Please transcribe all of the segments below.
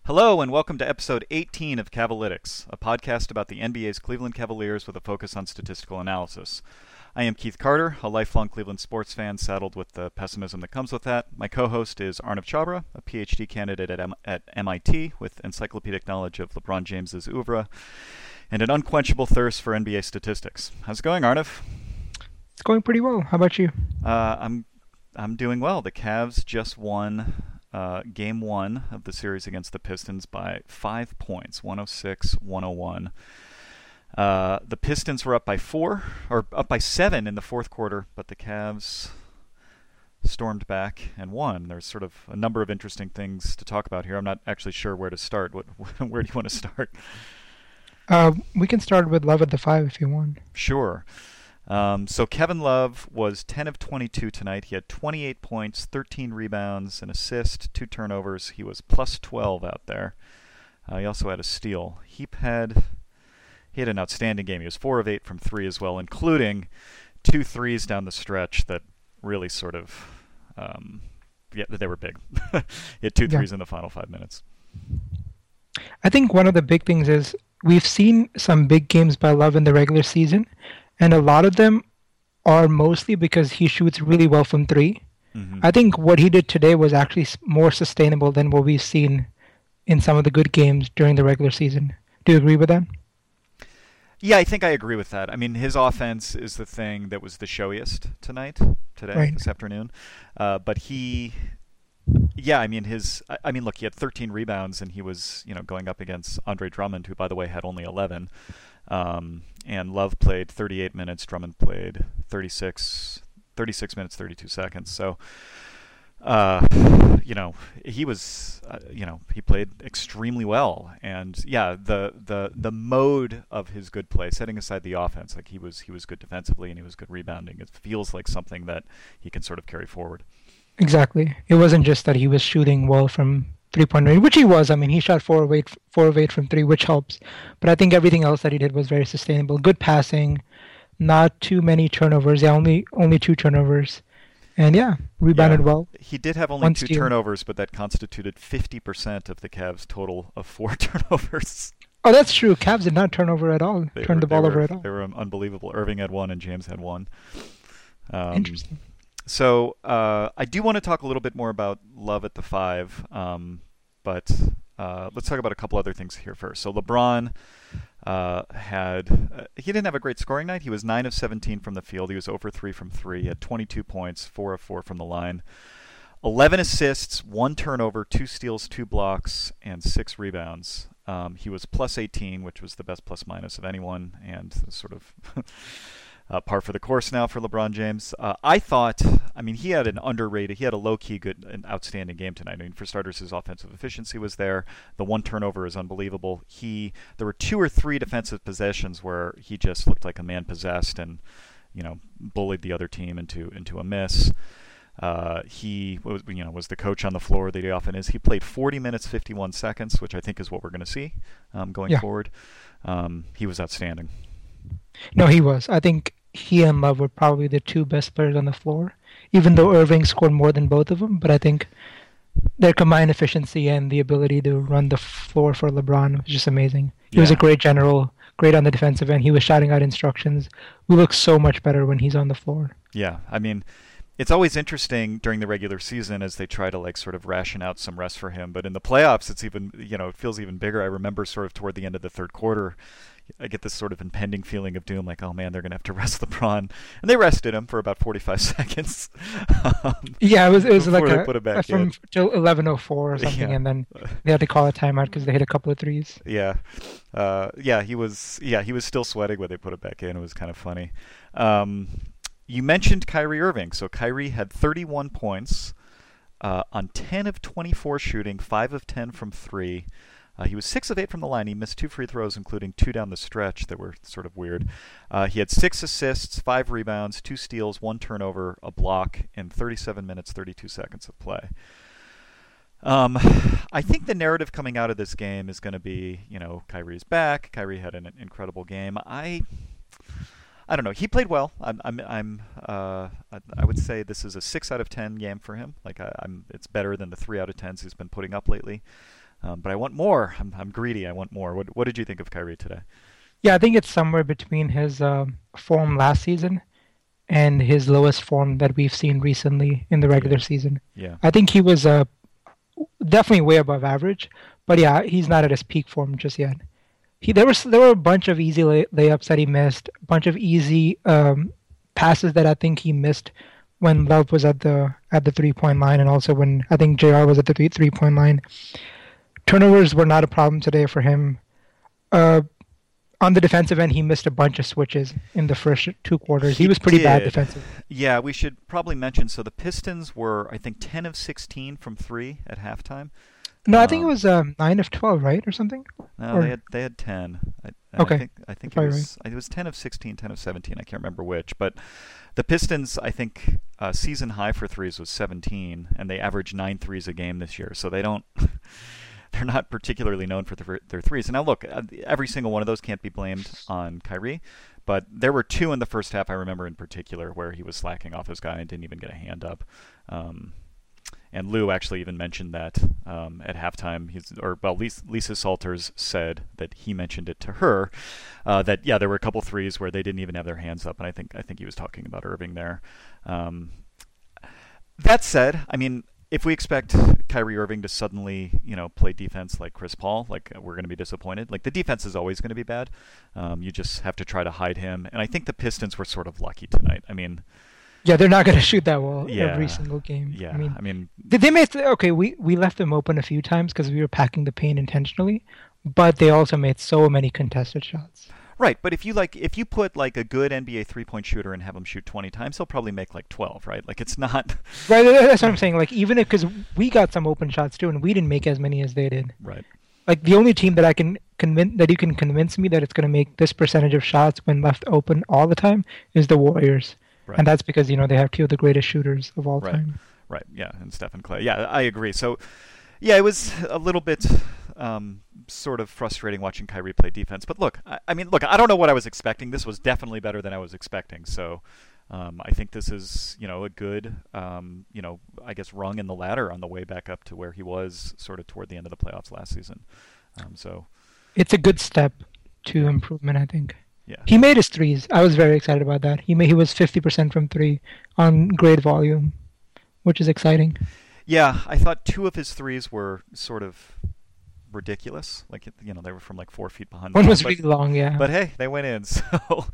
Hello, and welcome to episode 18 of Cavalytics, a podcast about the NBA's Cleveland Cavaliers with a focus on statistical analysis. I am Keith Carter, a lifelong Cleveland sports fan saddled with the pessimism that comes with that. My co-host is Arnav Chhabra, a PhD candidate at MIT with encyclopedic knowledge of LeBron James's oeuvre and an unquenchable thirst for NBA statistics. How's it going, Arnav? It's going pretty well. How about you? I'm doing well. The Cavs just won Game 1 of the series against the Pistons by 5 points, 106-101. The Pistons were up by 7 in the fourth quarter, but the Cavs stormed back and won. There's sort of a number of interesting things to talk about here. I'm not actually sure where to start. Where do you want to start? We can start with Love at the 5 if you want. Sure. So Kevin Love was 10 of 22 tonight. He had 28 points, 13 rebounds, an assist, 2 turnovers. He was plus 12 out there. He also had a steal. He had an outstanding game. He was 4 of 8 from 3 as well, including 2 threes down the stretch that really sort of, they were big. He had 2 threes in the final 5 minutes. I think one of the big things is we've seen some big games by Love in the regular season, and a lot of them are mostly because he shoots really well from 3. Mm-hmm. I think what he did today was actually more sustainable than what we've seen in some of the good games during the regular season. Do you agree with that? Yeah, I think I agree with that. I mean, his offense is the thing that was the showiest today, right. This afternoon. But look, he had 13 rebounds, and he was, going up against Andre Drummond, who, by the way, had only 11. And Love played 38 minutes. Drummond played 36 minutes, 32 seconds. So, he was, he played extremely well. And yeah, the mode of his good play, setting aside the offense, like he was good defensively and he was good rebounding. It feels like something that he can sort of carry forward. Exactly. It wasn't just that he was shooting well from three-point range, which he was. I mean, he shot 4 of 8 from 3, which helps. But I think everything else that he did was very sustainable. Good passing, not too many turnovers. Yeah, only 2 turnovers. And rebounded well. He did have only 2 turnovers, but that constituted 50% of the Cavs' total of 4 turnovers. Oh, that's true. Cavs did not turn over at all. Turned the ball over at all. They were unbelievable. Irving had 1 and James had 1. Interesting. So I do want to talk a little bit more about Love at the 5, but let's talk about a couple other things here first. So LeBron he didn't have a great scoring night. He was 9 of 17 from the field. He was 0 for 3 from 3. He had 22 points, 4 of 4 from the line. 11 assists, 1 turnover, 2 steals, 2 blocks, and 6 rebounds. He was plus 18, which was the best plus minus of anyone, and sort of par for the course now for LeBron James. He had a low-key good and outstanding game tonight. I mean, for starters, his offensive efficiency was there. The 1 turnover is unbelievable. There were 2 or 3 defensive possessions where he just looked like a man possessed and, bullied the other team into a miss. He was the coach on the floor that he often is. He played 40 minutes, 51 seconds, which I think is what we're going to see going forward. He was outstanding. No, he was. I think he and Love were probably the 2 best players on the floor, even though Irving scored more than both of them. But I think their combined efficiency and the ability to run the floor for LeBron was just amazing. He was a great general, great on the defensive end. He was shouting out instructions. We look so much better when he's on the floor. Yeah, I mean, it's always interesting during the regular season as they try to sort of ration out some rest for him. But in the playoffs, it's even, it feels even bigger. I remember sort of toward the end of the third quarter, I get this sort of impending feeling of doom, like, oh man, they're going to have to rest LeBron. And they rested him for about 45 seconds. It was like they put it back from till 11:04 or something, and then they had to call a timeout because they hit a couple of threes. Yeah. He was still sweating when they put it back in. It was kind of funny. You mentioned Kyrie Irving. So Kyrie had 31 points on 10 of 24 shooting, 5 of 10 from 3. He was 6 of 8 from the line. He missed 2 free throws, including 2 down the stretch that were sort of weird. He had 6 assists, 5 rebounds, 2 steals, 1 turnover, a block in 37 minutes, 32 seconds of play. I think the narrative coming out of this game is going to be, Kyrie's back. Kyrie had an incredible game. I don't know. He played well. I would say this is a 6 out of 10 game for him. It's better than the 3 out of 10s he's been putting up lately. But I want more. I'm greedy. I want more. What did you think of Kyrie today? Yeah, I think it's somewhere between his form last season and his lowest form that we've seen recently in the Yeah, regular season. yeah, I think he was definitely way above average, but yeah, he's not at his peak form just yet. There were a bunch of easy layups that he missed, a bunch of easy passes that I think he missed when Love was at the 3 point line, and also when I think JR was at the 3 point line. Turnovers were not a problem today for him. Uh, on the defensive end, he missed a bunch of switches in the first 2 quarters. He he was pretty bad did. defensively. Yeah, we should probably mention. So the Pistons were, I think, 10 of 16 from three at halftime. No, I think it Um, was 9 of 12, right, or something. no, Or they had 10. And okay, I think probably right. it was 10 of 16, 10 of 17. I can't remember which, but the Pistons, I think, season high for threes was 17, and they average 9 threes a game this year. So they don't. They're not particularly known for their threes. And now look, every single one of those can't be blamed on Kyrie, but there were two in the first half I remember in particular where he was slacking off his guy and didn't even get a hand up. Um, and Lou actually even mentioned that at halftime. Lisa Salters said that he mentioned it to her. That yeah, there were a couple threes where they didn't even have their hands up, and I think he was talking about Irving there. Um, that said, I mean, if we expect Kyrie Irving to suddenly, play defense like Chris Paul, like we're going to be disappointed. Like the defense is always going to be bad. You just have to try to hide him. And I think the Pistons were sort of lucky tonight. I mean, Yeah, they're not going to shoot that well every yeah, single game. yeah. I mean, I mean, they made okay. We left them open a few times because we were packing the paint intentionally, but they also made so many contested shots. right. But if you put like a good NBA 3-point shooter and have him shoot 20 times, he'll probably make like 12, right? Like it's not. Right, that's what I'm saying. Like even if because we got some open shots too, and we didn't make as many as they did. Right. Like the only team that I can convince that you can convince me that it's going to make this percentage of shots when left open all the time is the Warriors, Right. and that's because they have two of the greatest shooters of all Right. time. Right. Yeah. And Stephen Clay. Yeah, I agree. So, yeah, it was a little bit sort of frustrating watching Kyrie play defense. But look, I mean, look, I don't know what I was expecting. This was definitely better than I was expecting. So, I think this is, a good, I guess rung in the ladder on the way back up to where he was sort of toward the end of the playoffs last season. So, It's a good step to improvement, I think. yeah. He made his threes. I was very excited about that. He was 50% from three on great volume, which is exciting. Yeah, I thought two of his threes were sort of ridiculous. Like, they were from like 4 feet behind the One line. was really long, yeah. But hey, they went in, so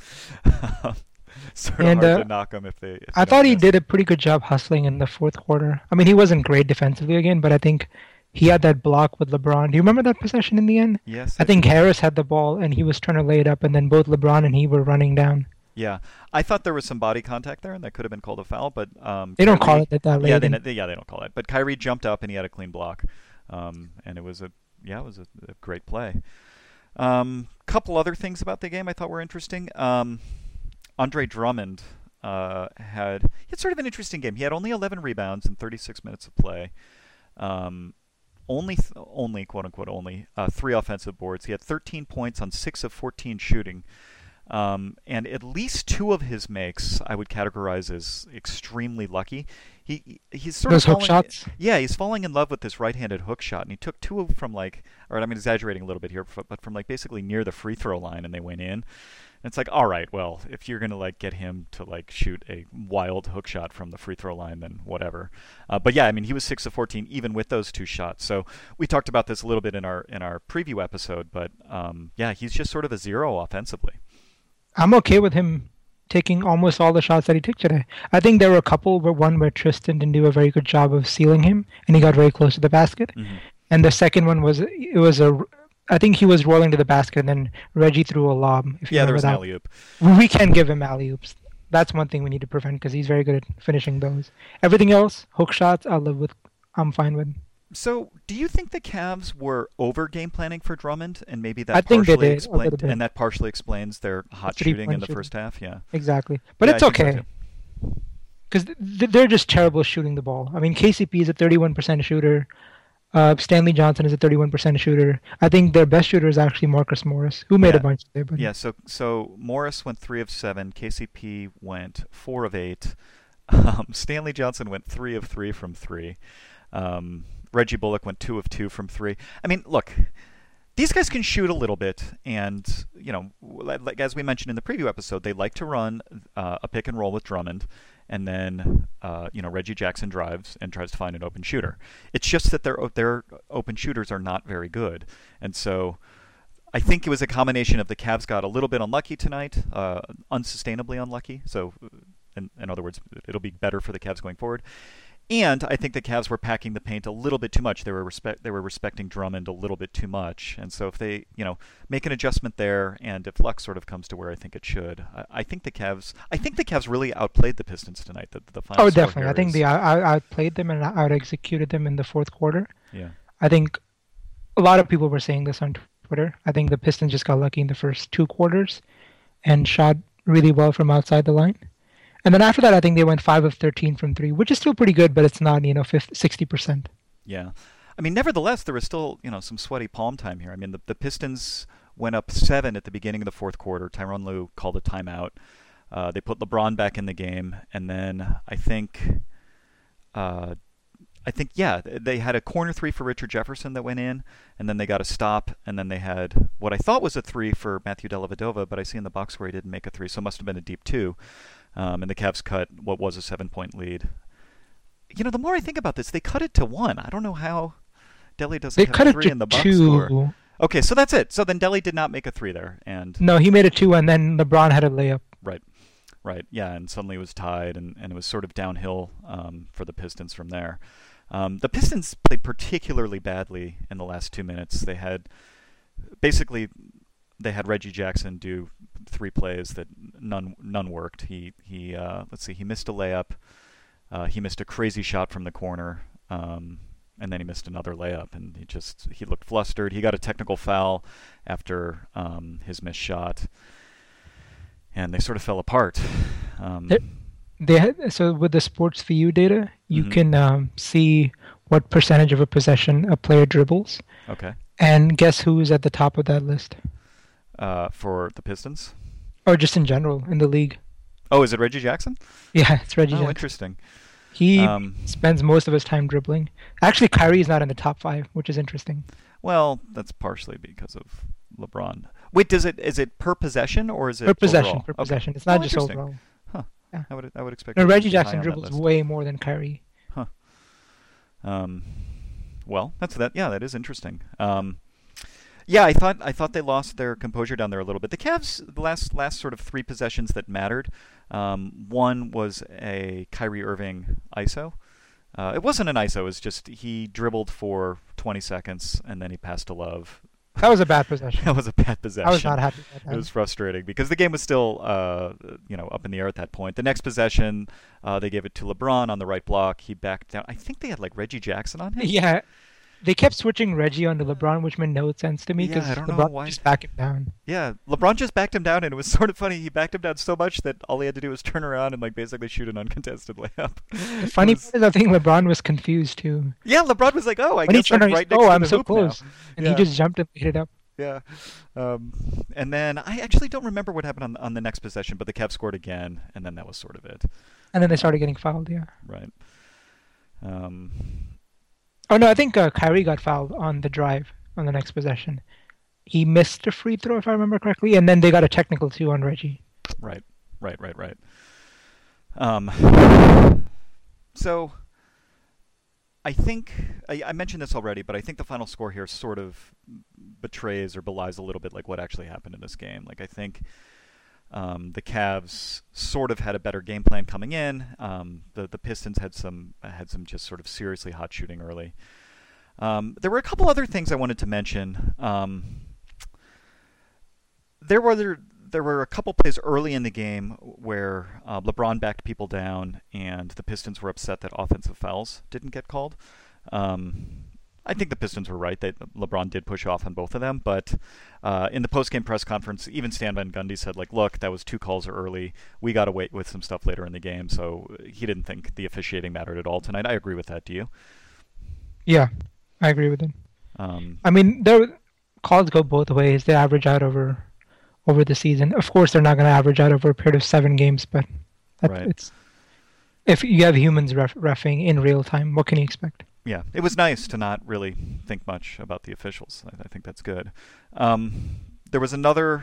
sort of And hard to knock them if they I don't thought he miss. did a pretty good job hustling in the fourth quarter. I mean, he wasn't great defensively again, but I think he had that block with LeBron. Do you remember that possession in the end? Yes, I I think do. Harris had the ball and he was trying to lay it up, and then both LeBron and he were running down. Yeah, I thought there was some body contact there, and that could have been called a foul. But They don't call Kyrie, it that yeah, late. they don't call it. But Kyrie jumped up and he had a clean block, and it was a great play. Couple other things about the game I thought were interesting. Andre Drummond he had sort of an interesting game. He had only 11 rebounds in 36 minutes of play. Only quote unquote only 3 offensive boards. He had 13 points on 6 of 14 shooting. And at least 2 of his makes I would categorize as extremely lucky. He's sort Those of hook shots? yeah, he's falling in love with this right-handed hook shot, and he took 2 from like, or I'm exaggerating a little bit here, but from like basically near the free throw line, and they went in. And it's like, all right, well, if you're gonna like get him to like shoot a wild hook shot from the free throw line, then whatever. But yeah, I mean, he was 6 of 14 even with those 2 shots. So we talked about this a little bit in our preview episode, but yeah, he's just sort of a zero offensively. I'm okay with him taking almost all the shots that he took today. I think there were a couple where Tristan didn't do a very good job of sealing him, and he got very close to the basket. Mm-hmm. And the second one I think he was rolling to the basket, and then Reggie threw a lob. If you Yeah, there was an remember alley oop. that. We can give him alley oops. That's one thing we need to prevent because he's very good at finishing those. Everything else, hook shots, I'll live with. I'm fine with. So, do you think the Cavs were over game planning for Drummond, and maybe I that think they partially did a little bit. and that partially explains their hot shooting in the first half? Yeah, Exactly. But yeah, it's I think so okay. too. Because they're just terrible shooting the ball. I mean, KCP is a 31% shooter. Stanley Johnson is a 31% shooter. I think their best shooter is actually Marcus Morris, who made Yeah. a bunch there. But Yeah, so Morris went 3 of 7. KCP went 4 of 8. Stanley Johnson went 3 of 3 from 3. Reggie Bullock went 2 of 2 from 3. I mean, look, these guys can shoot a little bit, and like as we mentioned in the preview episode, they like to run a pick and roll with Drummond, and then Reggie Jackson drives and tries to find an open shooter. It's just that their open shooters are not very good, and so I think it was a combination of the Cavs got a little bit unlucky tonight, unsustainably unlucky. So, in other words, it'll be better for the Cavs going forward. And I think the Cavs were packing the paint a little bit too much. They were respecting Drummond a little bit too much. And so if they, make an adjustment there, and if luck sort of comes to where I think it should, I think the Cavs really outplayed the Pistons tonight. The final. Oh, definitely. I think they outplayed them and out-executed them in the fourth quarter. Yeah. I think a lot of people were saying this on Twitter. I think the Pistons just got lucky in the first 2 quarters and shot really well from outside the line. And then after that, I think they went 5 of 13 from 3, which is still pretty good, but it's not, 60%. Yeah. I mean, nevertheless, there was still, some sweaty palm time here. I mean, the Pistons went up 7 at the beginning of the fourth quarter. Tyronn Lue called a timeout. They put LeBron back in the game, and then I think, they had a corner 3 for Richard Jefferson that went in, and then they got a stop, and then they had what I thought was a 3 for Matthew Dellavedova, but I see in the box score he didn't make a 3, so it must have been a deep 2. And the Cavs cut what was a 7-point lead. The more I think about this, they cut it to 1. I don't know how Delly doesn't have a 3 in the box score. Okay, so that's it. So then Delly did not make a 3 there, and no, he made a 2, and then LeBron had a layup. Right. Yeah, and suddenly it was tied, and it was sort of downhill for the Pistons from there. The Pistons played particularly badly in the last 2 minutes. They had Reggie Jackson do 3 plays that none worked. He missed a layup. He missed a crazy shot from the corner, and then he missed another layup, and he looked flustered. He got a technical foul after his missed shot, and they sort of fell apart. So with the Sports for You data, you can see what percentage of a possession a player dribbles. Okay. And guess who's at the top of that list? For the Pistons? Or just in general, in the league. Oh, is it Reggie Jackson? Yeah, it's Reggie Jackson. Oh, interesting. He spends most of his time dribbling. Actually, Kyrie is not in the top 5, which is interesting. Well, that's partially because of LeBron. Wait, is it per possession or is it per possession? Overall? Per possession. Okay. It's not just overall. Huh. Yeah. I would expect. No, Reggie Jackson dribbles way more than Kyrie. Huh. Well, that is interesting. Yeah, I thought they lost their composure down there a little bit. The Cavs, the last sort of 3 possessions that mattered. One was a Kyrie Irving ISO. It wasn't an ISO. It was just he dribbled for 20 seconds and then he passed to Love. That was a bad possession. That was a bad possession. I was not happy with that. It was frustrating because the game was still, up in the air at that point. The next possession, they gave it to LeBron on the right block. He backed down. I think they had Reggie Jackson on him. Yeah. They kept switching Reggie onto LeBron, which made no sense to me because LeBron just backed him down. Yeah, LeBron just backed him down, and it was sort of funny. He backed him down so much that all he had to do was turn around and basically shoot an uncontested layup. The funny part is, I think LeBron was confused too. Yeah, LeBron was like, "Oh, I when guess I'm right next to the I'm so hoop close," now. and he just jumped and made it up. Yeah, and then I actually don't remember what happened on the next possession, but the Cavs scored again, and then that was sort of it. And then they started getting fouled. Yeah. Right. Oh no, I think Kyrie got fouled on the drive on the next possession. He missed a free throw, if I remember correctly, and then they got a technical too on Reggie. Right. So I think I mentioned this already, but I think the final score here sort of betrays or belies a little bit what actually happened in this game. I think the Cavs sort of had a better game plan coming in. The Pistons had some just sort of seriously hot shooting early. There were a couple other things I wanted to mention. There were a couple plays early in the game where LeBron backed people down, and the Pistons were upset that offensive fouls didn't get called. I think the Pistons were right that LeBron did push off on both of them, but in the post-game press conference, even Stan Van Gundy said, look, that was 2 calls early. We got to wait with some stuff later in the game, so he didn't think the officiating mattered at all tonight. I agree with that. Do you? Yeah, I agree with him. I mean, calls go both ways. They average out over the season. Of course, they're not going to average out over a period of 7 games, but right. If you have humans reffing in real time, what can you expect? Yeah, it was nice to not really think much about the officials. I think that's good. There was another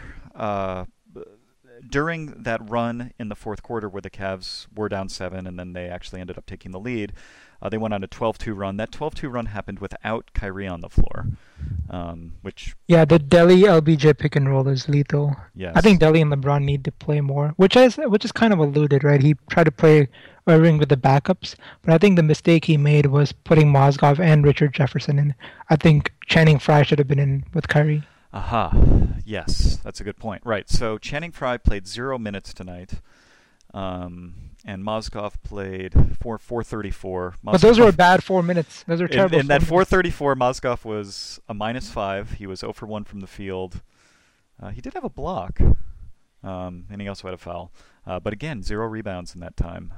during that run in the fourth quarter where the Cavs were down 7 and then they actually ended up taking the lead. They went on a 12-2 run. That 12-2 run happened without Kyrie on the floor, which... Yeah, the Delhi LBJ pick and roll is lethal. Yes. I think Delhi and LeBron need to play more, which is kind of alluded, right? He tried to play Irving with the backups, but I think the mistake he made was putting Mozgov and Richard Jefferson in. I think Channing Frye should have been in with Kyrie. Aha. Yes, that's a good point. Right, so Channing Frye played 0 minutes tonight. And Mozgov played 434. But those were bad 4 minutes. Those are terrible. In that 434, Mozgov was a -5. He was 0 for 1 from the field. He did have a block, and he also had a foul. But again, 0 rebounds in that time.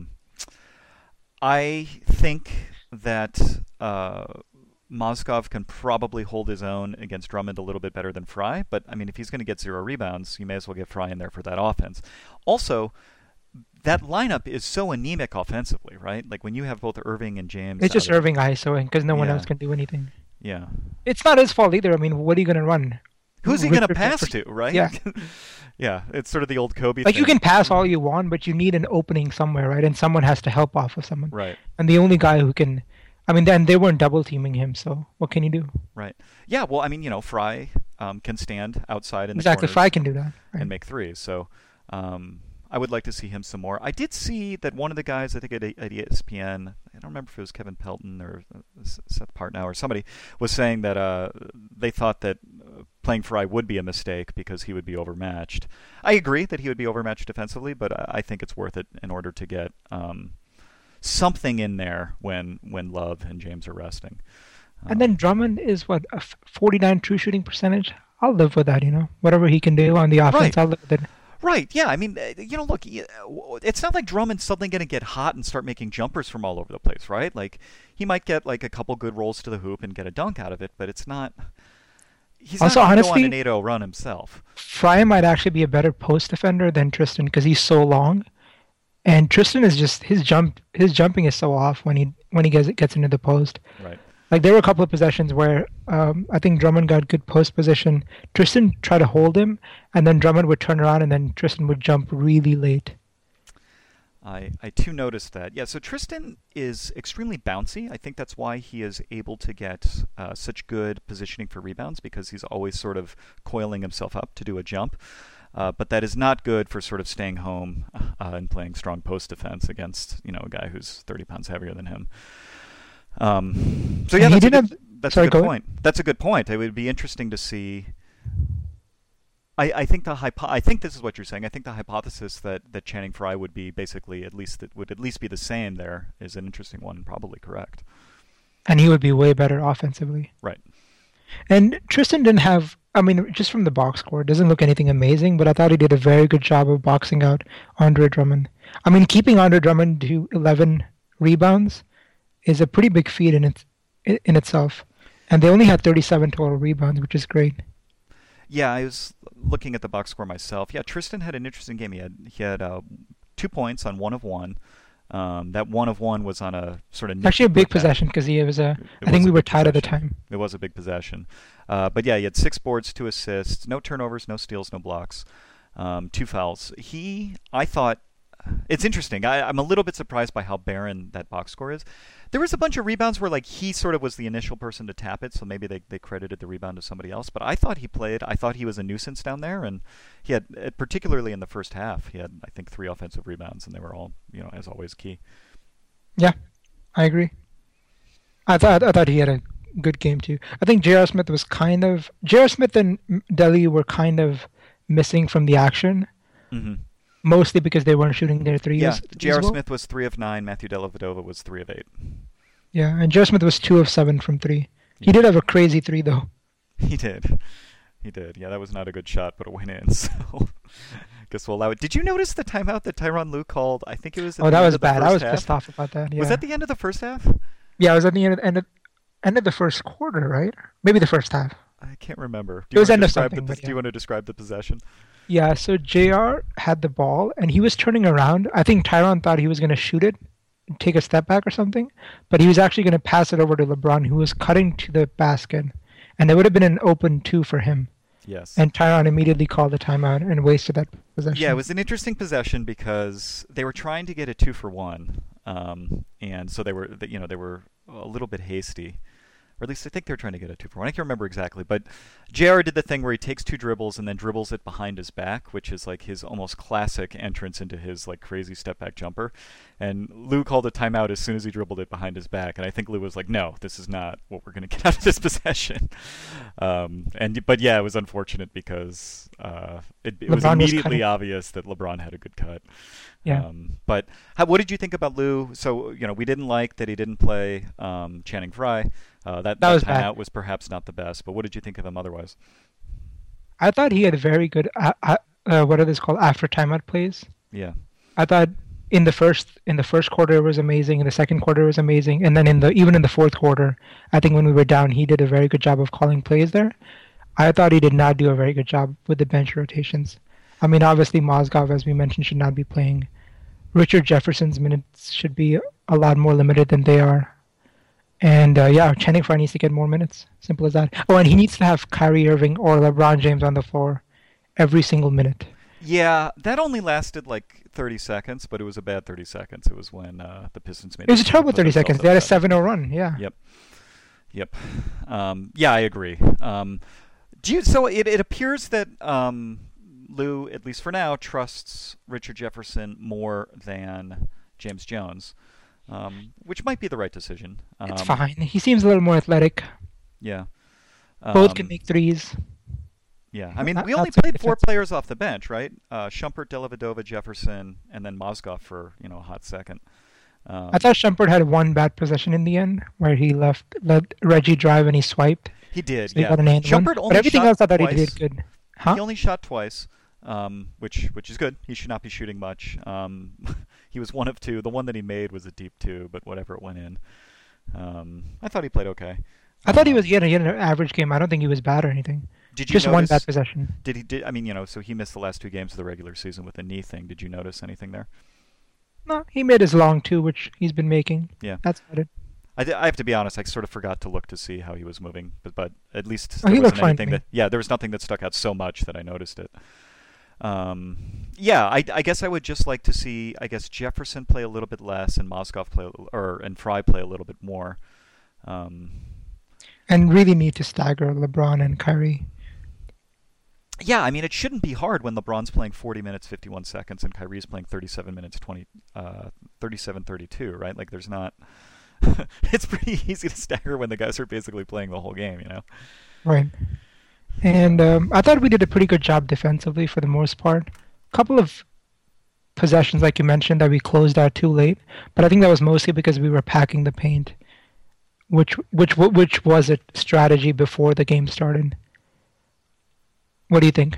I think that Mozgov can probably hold his own against Drummond a little bit better than Frye. But, I mean, if he's going to get 0 rebounds, you may as well get Frye in there for that offense. Also, that lineup is so anemic offensively, right? Like when you have both Irving and James. It's just Irving ISOing because no one else can do anything. Yeah. It's not his fault either. I mean, what are you going to run? Who's he going to pass to, right? Yeah. Yeah, it's sort of the old Kobe thing. thing. You can pass all you want, but you need an opening somewhere, right? And someone has to help off of someone. Right. And the only guy who can... I mean, then they weren't double teaming him, so what can you do? Right. Yeah, well, I mean, Frye can stand outside in the Exactly, Frye can do that. Right. And make threes, so... I would like to see him some more. I did see that one of the guys, I think at ESPN, I don't remember if it was Kevin Pelton or Seth Partnow or somebody, was saying that they thought that playing Frye would be a mistake because he would be overmatched. I agree that he would be overmatched defensively, but I think it's worth it in order to get something in there when Love and James are resting. And then Drummond is, a 49 true shooting percentage? I'll live with that, Whatever he can do on the offense, right. I'll live with it. Right, yeah. I mean, look, it's not like Drummond's suddenly going to get hot and start making jumpers from all over the place, right? Like, he might get, like, a couple good rolls to the hoop and get a dunk out of it, but it's not... He's also, not going to go on an 8-0 run himself. Frye might actually be a better post defender than Tristan because he's so long. And Tristan is just... His jumping is so off when he gets into the post. Right. Like, there were a couple of possessions where I think Drummond got good post position. Tristan tried to hold him, and then Drummond would turn around, and then Tristan would jump really late. I too noticed that. Yeah, so Tristan is extremely bouncy. I think that's why he is able to get such good positioning for rebounds, because he's always sort of coiling himself up to do a jump. But that is not good for sort of staying home and playing strong post defense against a guy who's 30 pounds heavier than him. So yeah, that's a good point. That's a good point. It would be interesting to see. I think I think this is what you're saying. I think the hypothesis that Channing Frye would be basically at least be the same there is an interesting one, and probably correct. And he would be way better offensively. Right. And Tristan didn't have. I mean, just from the box score, it doesn't look anything amazing, but I thought he did a very good job of boxing out Andre Drummond. I mean, keeping Andre Drummond to 11 rebounds is a pretty big feat in itself. And they only had 37 total rebounds, which is great. Yeah, I was looking at the box score myself. Yeah, Tristan had an interesting game. He had 2 points on 1 of 1. That 1 of 1 was on a sort of actually a big possession because I think we were tied at the time. It was a big possession. But yeah, he had 6 boards, 2 assists, no turnovers, no steals, no blocks, 2 fouls. I thought, it's interesting. I'm a little bit surprised by how barren that box score is. There was a bunch of rebounds where he sort of was the initial person to tap it, so maybe they credited the rebound to somebody else. But I thought I thought he was a nuisance down there, and he had, particularly in the first half, he had, I think, 3 offensive rebounds, and they were all, as always, key. Yeah, I agree. I thought he had a good game too. I think J.R. Smith and Delhi were kind of missing from the action. Mm-hmm. Mostly because they weren't shooting their threes. Yeah, J.R. Smith was 3 of 9. Matthew Dellavedova was 3 of 8. Yeah, and J.R. Smith was 2 of 7 from 3. He did have a crazy 3, though. He did. Yeah, that was not a good shot, but it went in, so guess we'll allow it. Did you notice the timeout that Tyronn Lue called? I think it was at the that end was of the bad. first I was half. Pissed off about that, yeah. Was that the end of the first half? Yeah, it was at the end of the first quarter, right? Maybe the first half. I can't remember. It was end of something. Do you want to describe the possession? Yeah, so JR had the ball, and he was turning around. I think Tyronn thought he was going to shoot it, take a step back or something, but he was actually going to pass it over to LeBron, who was cutting to the basket, and it would have been an open two for him. Yes. And Tyronn immediately called the timeout and wasted that possession. Yeah, it was an interesting possession because they were trying to get a 2-for-1, and so they were a little bit hasty. Or at least I think they were trying to get a 2-for-1. I can't remember exactly, but JR did the thing where he takes 2 dribbles and then dribbles it behind his back, which is like his almost classic entrance into his like crazy step back jumper. And Lou called a timeout as soon as he dribbled it behind his back, and I think Lou was like, "No, this is not what we're going to get out of this possession." But yeah, it was unfortunate because it was immediately obvious that LeBron had a good cut. Yeah. But what did you think about Lou? So we didn't like that he didn't play Channing Frye. That was timeout bad. was perhaps not the best. But what did you think of him otherwise? I thought he had very good, what are those called, after timeout plays. Yeah. I thought in the first quarter it was amazing, in the second quarter it was amazing, and then even in the fourth quarter, I think when we were down, he did a very good job of calling plays there. I thought he did not do a very good job with the bench rotations. I mean, obviously Mozgov, as we mentioned, should not be playing. Richard Jefferson's minutes should be a lot more limited than they are. And Channing Frye needs to get more minutes. Simple as that. Oh, and he needs to have Kyrie Irving or LeBron James on the floor every single minute. Yeah, that only lasted like 30 seconds, but it was a bad 30 seconds. It was when the Pistons made it was a terrible 30 seconds. They had a 7-0 run, yeah. Yep. Yeah, I agree. So it appears that Lou, at least for now, trusts Richard Jefferson more than James Jones, which might be the right decision. It's fine. He seems a little more athletic. Yeah. Both can make threes. Yeah. I mean, we only played 4 players off the bench, right? Shumpert, Dellavedova, Jefferson, and then Mozgov for a hot second. I thought Shumpert had one bad possession in the end where he let Reggie drive and he swiped. He did, so he got an Shumpert only but everything shot else I thought twice. he did good. Huh? He only shot twice, which is good. He should not be shooting much. He was 1 of 2. The one that he made was a deep 2, but whatever, it went in. I thought he played okay. I thought he had an average game. I don't think he was bad or anything. Did you just notice, one bad possession? I mean, so he missed the last 2 games of the regular season with a knee thing. Did you notice anything there? No, he made his long 2, which he's been making. Yeah. That's about it. I have to be honest. I sort of forgot to look to see how he was moving, but at least he looked wasn't fine. there was nothing that stuck out so much that I noticed it. I guess I would just like to see Jefferson play a little bit less and Mozgov and Frye play a little bit more. And really need to stagger LeBron and Kyrie. Yeah, I mean, it shouldn't be hard when LeBron's playing 40 minutes, 51 seconds, and Kyrie's playing 37 minutes, 37, 32, right? Like, there's not... it's pretty easy to stagger when the guys are basically playing the whole game, Right. And I thought we did a pretty good job defensively for the most part. A couple of possessions, like you mentioned, that we closed out too late, but I think that was mostly because we were packing the paint, which was a strategy before the game started. What do you think?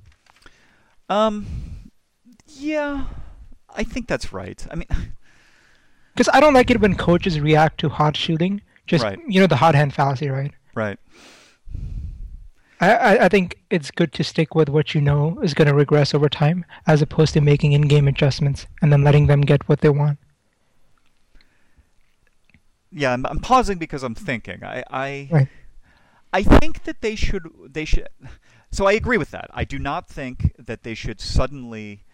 Yeah, I think that's right. I mean, because I don't like it when coaches react to hot shooting. Just right. The hot hand fallacy, right? Right. I think it's good to stick with what you know is going to regress over time, as opposed to making in-game adjustments and then letting them get what they want. Yeah, I'm pausing because I'm thinking. Right. I think that they should. So I agree with that. I do not think that they should suddenly,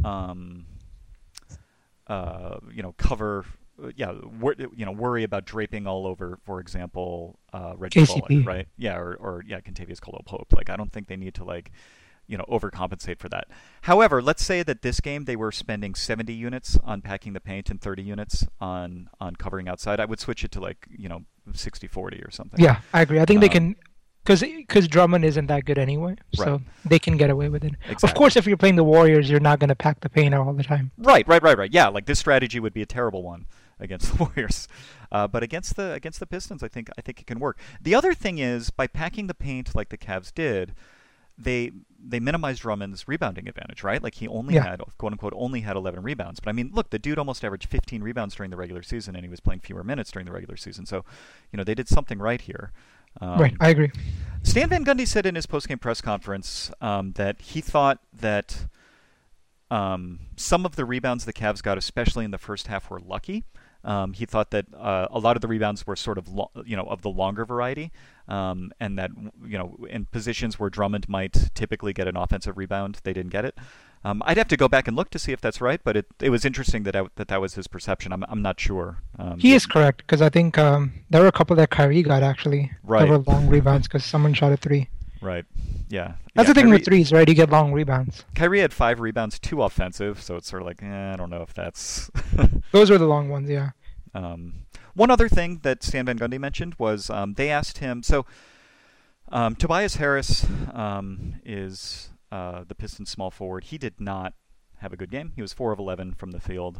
cover. Worry about draping all over, for example, Reggie KCP. Bullock, right? Yeah, or Kentavious Caldwell-Pope. Like, I don't think they need to overcompensate for that. However, let's say that this game they were spending 70 units on packing the paint and 30 units on covering outside. I would switch it to 60-40 or something. Yeah, I agree. I think they can, because Drummond isn't that good anyway, so right. They can get away with it. Exactly. Of course, if you're playing the Warriors, you're not going to pack the paint all the time. Right. Yeah, like this strategy would be a terrible one against the Warriors, but against the Pistons, I think it can work. The other thing is, by packing the paint like the Cavs did, they minimized Drummond's rebounding advantage, right? Like, he only had, quote unquote, only had 11 rebounds. But I mean, look, the dude almost averaged 15 rebounds during the regular season, and he was playing fewer minutes during the regular season. So, they did something right here. Right, I agree. Stan Van Gundy said in his post-game press conference that he thought that some of the rebounds the Cavs got, especially in the first half, were lucky. He thought that a lot of the rebounds were sort of of the longer variety, and that in positions where Drummond might typically get an offensive rebound, they didn't get it. I'd have to go back and look to see if that's right, but it was interesting that was his perception. I'm not sure. He is correct, because I think there were a couple that Kyrie got, actually. Right. There were long rebounds because someone shot a three. Right. Yeah. That's the thing with threes, right? You get long rebounds. Kyrie had 5 rebounds, 2 offensive, so it's sort of like, I don't know if that's... Those were the long ones, yeah. One other thing that Stan Van Gundy mentioned was they asked him... So Tobias Harris is the Pistons' small forward. He did not have a good game. He was 4 of 11 from the field,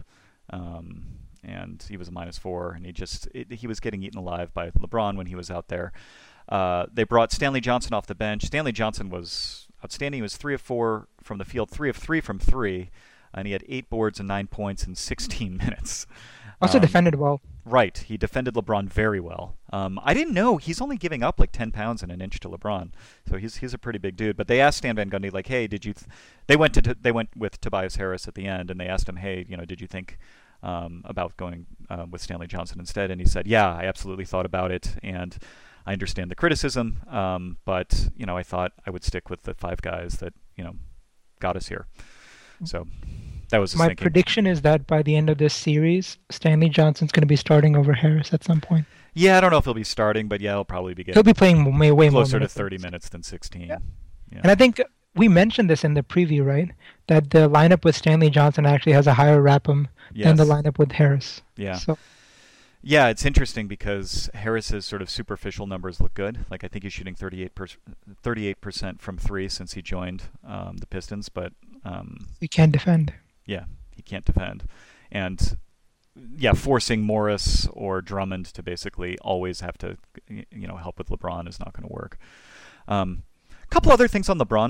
and he was a -4, and he was getting eaten alive by LeBron when he was out there. They brought Stanley Johnson off the bench. Stanley Johnson was outstanding. He was 3 of 4 from the field, 3 of 3 from 3, and he had 8 boards and 9 points in 16 minutes. Also defended well. Right. He defended LeBron very well. I didn't know he's only giving up like 10 pounds and an inch to LeBron, so he's a pretty big dude. But they asked Stan Van Gundy, like, hey, did you? They went with Tobias Harris at the end, and they asked him, hey, did you think about going with Stanley Johnson instead? And he said, yeah, I absolutely thought about it, and I understand the criticism, but I thought I would stick with the 5 guys that got us here. So that was his My thinking. prediction is that by the end of this series, Stanley Johnson's going to be starting over Harris at some point. Yeah, I don't know if he'll be starting, but yeah, he'll probably be getting He'll be playing way more closer to minutes 30 minutes than 16. Yeah. Yeah. And I think we mentioned this in the preview, right? That the lineup with Stanley Johnson actually has a higher RAPM than the lineup with Harris. Yeah. So. Yeah, it's interesting because Harris's sort of superficial numbers look good. Like, I think he's shooting 38% from 3 since he joined the Pistons, but he can't defend. Yeah, he can't defend. And yeah, forcing Morris or Drummond to basically always have to help with LeBron is not going to work. A couple other things on LeBron.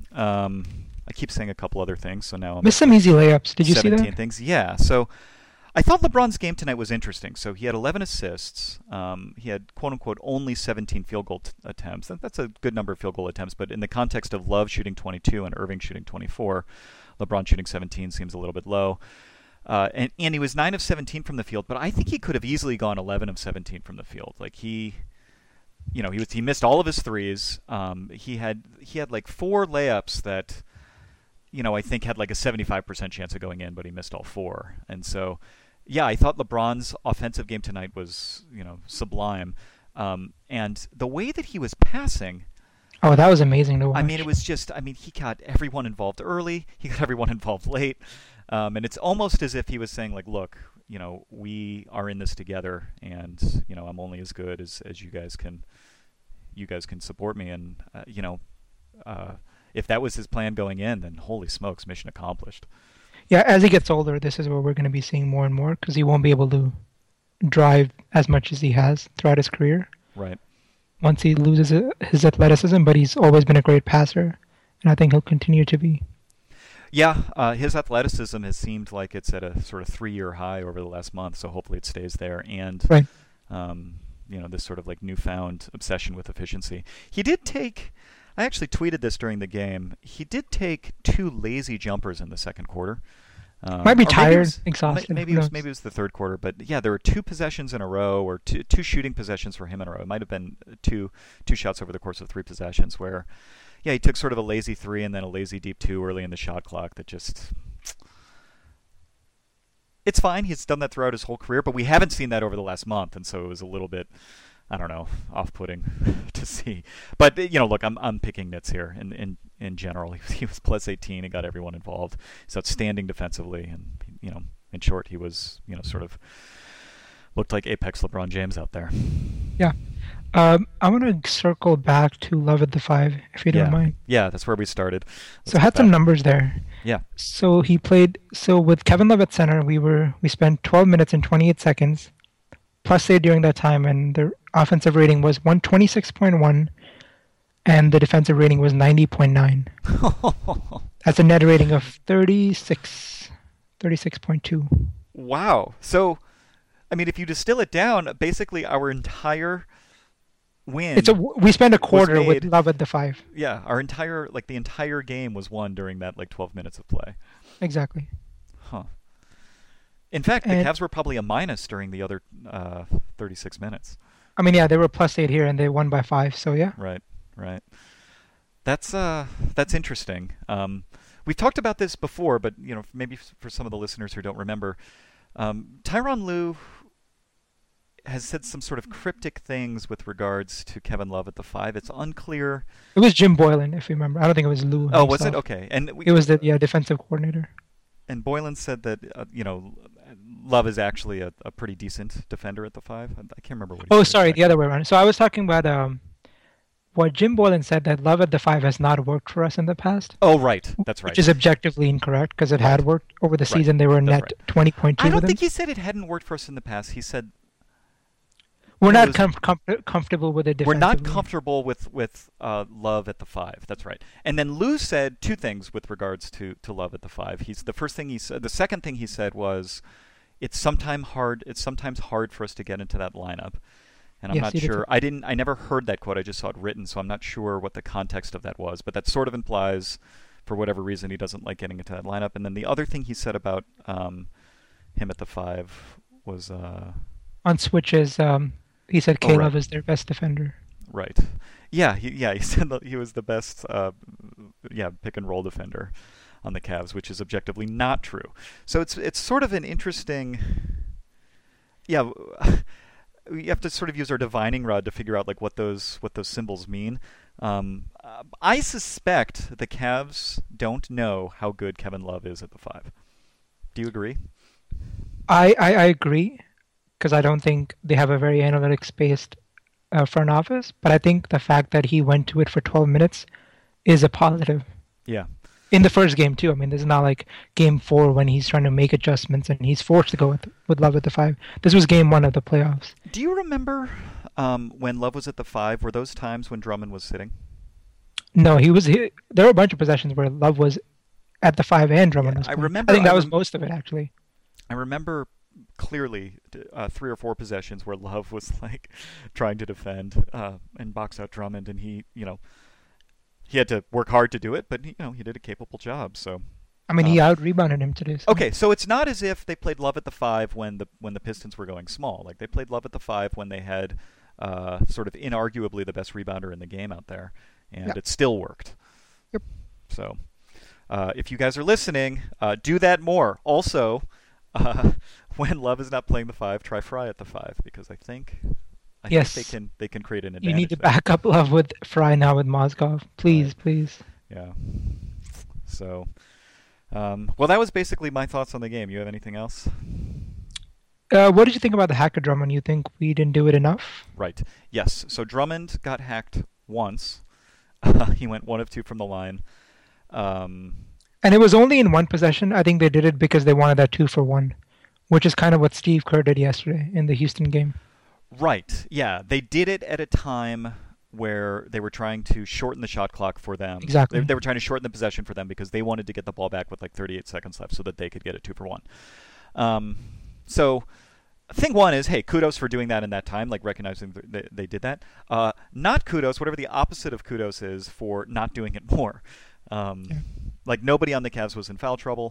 I keep saying a couple other things, so now I'm missed some easy layups. Did you see that? 17 things. Yeah, so I thought LeBron's game tonight was interesting. So he had 11 assists. He had, quote-unquote, only 17 field goal attempts. That's a good number of field goal attempts, but in the context of Love shooting 22 and Irving shooting 24, LeBron shooting 17 seems a little bit low. And he was 9 of 17 from the field, but I think he could have easily gone 11 of 17 from the field. Like, he missed all of his threes. He had like 4 layups that, I think had like a 75% chance of going in, but he missed all 4. And so, yeah, I thought LeBron's offensive game tonight was, sublime. And the way that he was passing. Oh, that was amazing to watch. I mean, it was just, he got everyone involved early. He got everyone involved late. And it's almost as if he was saying, like, look, we are in this together, and, I'm only as good as you guys can support me. And, if that was his plan going in, then holy smokes, mission accomplished. Yeah, as he gets older, this is where we're going to be seeing more and more, because he won't be able to drive as much as he has throughout his career. Right. Once he loses his athleticism, but he's always been a great passer, and I think he'll continue to be. Yeah, his athleticism has seemed like it's at a sort of 3-year high over the last month, so hopefully it stays there. And, right. This sort of like newfound obsession with efficiency. He did take, I actually tweeted this during the game, he did take 2 lazy jumpers in the second quarter. Might be tired, exhausted. Maybe it was the third quarter, but yeah, there were 2 possessions in a row, or two shooting possessions for him in a row. It might have been two shots over the course of 3 possessions where, yeah, he took sort of a lazy 3 and then a lazy deep 2 early in the shot clock that just... It's fine. He's done that throughout his whole career, but we haven't seen that over the last month, and so it was a little bit, I don't know, off-putting to see. But, look, I'm picking nits here in general. He was plus 18 and got everyone involved. He's outstanding defensively, and, in short, he was, sort of looked like apex LeBron James out there. Yeah. I want to circle back to Love at the 5, if you don't mind. Yeah, that's where we started. So I had some numbers there. Yeah. So he played. So with Kevin Love at center, we spent 12 minutes and 28 seconds, plus save during that time, and the offensive rating was 126.1, and the defensive rating was 90.9. That's a net rating of 36.2. Wow. So, if you distill it down, basically our entire We spent a quarter with made. Love at the 5. Yeah, the entire game was won during that like 12 minutes of play. Exactly. Huh. In fact, the And Cavs were probably a minus during the other 36 minutes. I mean, yeah, they were +8 here and they won by 5. So yeah. Right. That's interesting. We've talked about this before, but maybe for some of the listeners who don't remember, Tyronn Lue has said some sort of cryptic things with regards to Kevin Love at the 5. It's unclear. It was Jim Boylan, if you remember. I don't think it was Lue himself. Oh, was it? Okay. And it was the defensive coordinator. And Boylan said that Love is actually a pretty decent defender at the 5. I can't remember what he said. Oh, sorry, the other way around. So I was talking about what Jim Boylan said, that Love at the 5 has not worked for us in the past. Oh, right. That's right. Which is objectively incorrect because it had worked over the season. They were net 20.2. I don't think he said it hadn't worked for us in the past. He said we're not comfortable with it. We're not comfortable with Love at the 5. That's right. And then Lue said two things with regards to Love at the 5. The second thing he said was, it's sometimes hard for us to get into that lineup. And I'm not sure. I never heard that quote. I just saw it written, so I'm not sure what the context of that was. But that sort of implies, for whatever reason, he doesn't like getting into that lineup. And then the other thing he said about him at the 5 was on switches. He said K-Love is their best defender. Right. Yeah. He said that he was the best pick and roll defender on the Cavs, which is objectively not true. So it's sort of an interesting. Yeah. We have to sort of use our divining rod to figure out like what those symbols mean. I suspect the Cavs don't know how good Kevin Love is at the 5. Do you agree? I agree, because I don't think they have a very analytics-based front office. But I think the fact that he went to it for 12 minutes is a positive. Yeah. In the first game too. I mean, this is not like game 4 when he's trying to make adjustments and he's forced to go with Love at the 5. This was game 1 of the playoffs. Do you remember when Love was at the 5? Were those times when Drummond was sitting? No, he was. There were a bunch of possessions where Love was at the 5 and Drummond was playing. I think that was most of it, actually. I remember clearly 3 or 4 possessions where Love was like trying to defend and box out Drummond, and he had to work hard to do it, but he did a capable job. So I mean, he out-rebounded him today. So. Okay, so it's not as if they played Love at the 5 when the Pistons were going small. Like, they played Love at the 5 when they had sort of inarguably the best rebounder in the game out there, and it still worked. Yep. So if you guys are listening, do that more. Also, when Love is not playing the 5, try Fry at the 5, because I think they can create an advantage. You need to back up Love with Fry now with Mozgov. Please. Yeah. So, well, that was basically my thoughts on the game. You have anything else? What did you think about the hack of Drummond? You think we didn't do it enough? Right. Yes. So Drummond got hacked once. He went 1 of 2 from the line. And it was only in one possession. I think they did it because they wanted that 2-for-1, which is kind of what Steve Kerr did yesterday in the Houston game. Right. Yeah. They did it at a time where they were trying to shorten the shot clock for them. Exactly. They were trying to shorten the possession for them because they wanted to get the ball back with like 38 seconds left so that they could get a 2-for-1. So thing one is, hey, kudos for doing that in that time, like recognizing they did that. Not kudos, whatever the opposite of kudos is, for not doing it more. Like, nobody on the Cavs was in foul trouble.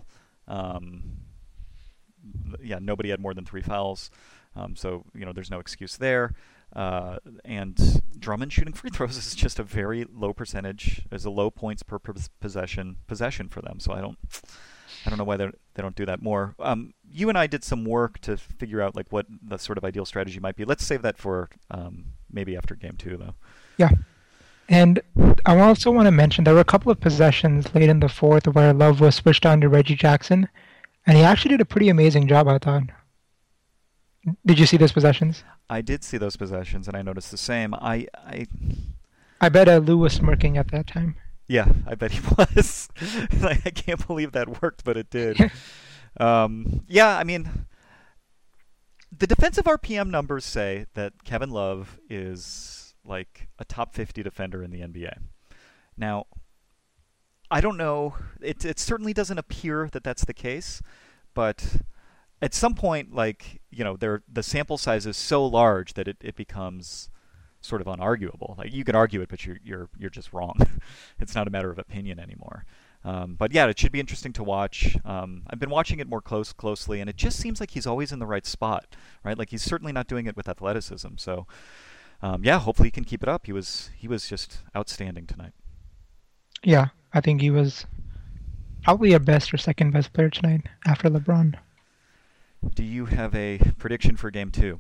Nobody had more than 3 fouls. So, there's no excuse there. And Drummond shooting free throws is just a very low percentage. There's a low points per possession for them. So I don't know why they don't do that more. You and I did some work to figure out like what the sort of ideal strategy might be. Let's save that for maybe after game 2, though. Yeah. And I also want to mention there were a couple of possessions late in the fourth where Love was switched on to Reggie Jackson, and he actually did a pretty amazing job, I thought. Did you see those possessions? I did see those possessions, and I noticed the same. I bet Lou was smirking at that time. Yeah, I bet he was. Like, I can't believe that worked, but it did. I mean, the defensive RPM numbers say that Kevin Love is like a top 50 defender in the NBA. Now, I don't know. It certainly doesn't appear that that's the case, but at some point, like, the sample size is so large that it becomes sort of unarguable. Like you can argue it, but you're just wrong. It's not a matter of opinion anymore. But yeah, it should be interesting to watch. I've been watching it more closely, and it just seems like he's always in the right spot, right? Like he's certainly not doing it with athleticism. So yeah, hopefully he can keep it up. He was just outstanding tonight. Yeah, I think he was probably our best or second best player tonight after LeBron. Do you have a prediction for Game 2?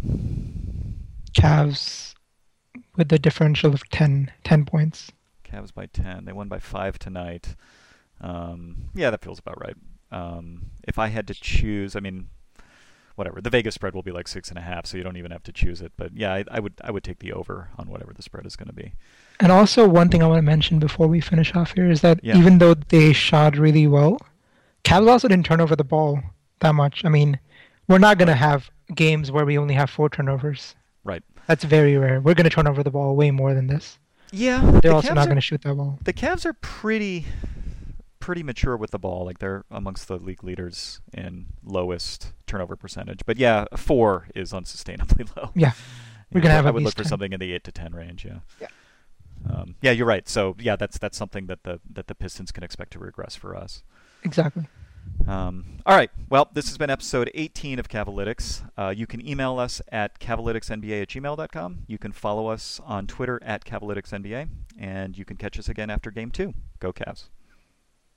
Cavs with the differential of 10 points. Cavs by 10. They won by 5 tonight. Yeah, that feels about right. If I had to choose, I mean, whatever. The Vegas spread will be like 6.5, so you don't even have to choose it. But yeah, I would take the over on whatever the spread is going to be. And also, one thing I want to mention before we finish off here is that Yeah. even though they shot really well, Cavs also didn't turn over the ball that much. I mean, we're not going to have games where we only have 4 turnovers. Right. That's very rare. We're going to turn over the ball way more than this. Yeah. They're also not going to shoot that ball. The Cavs are pretty mature with the ball. Like they're amongst the league leaders in lowest turnover percentage. But yeah, 4 is unsustainably low. Yeah. We're going to have I at would least look for 10. something in the 8 to 10 range. Yeah. Yeah. Yeah, you're right. So yeah, that's something that the Pistons can expect to regress for us. Exactly. All right. Well, this has been episode 18 of Cavalytics. You can email us at cavalyticsnba@gmail.com. You can follow us on Twitter at cavalyticsnba, and you can catch us again after Game 2. Go Cavs.